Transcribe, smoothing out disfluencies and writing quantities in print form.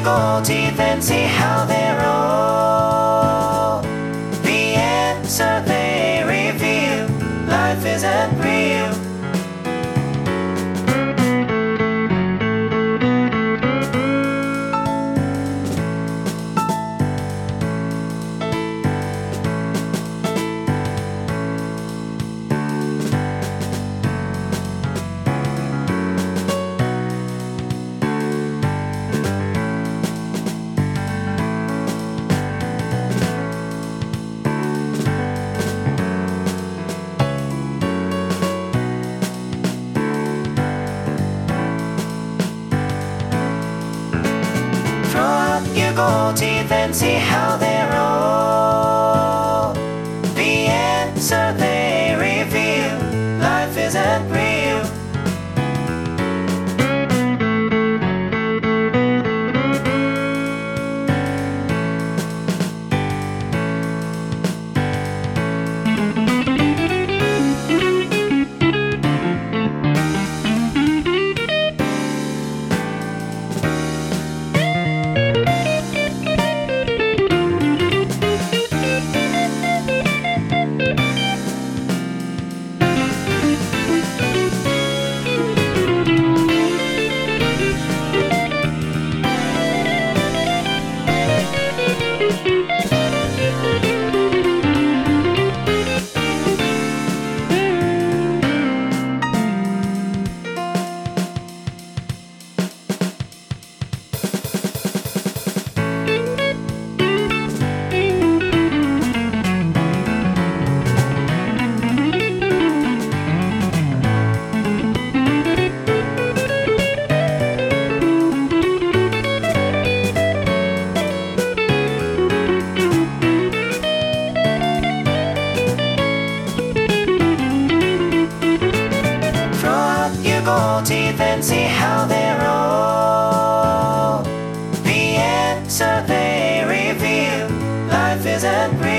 gold teeth and see how they roll. The answer they reveal, life isn't real. Gold teeth and see how they roll. The answer they reveal, life isn't real. Gold teeth and see how they roll. The answer they reveal, life isn't real.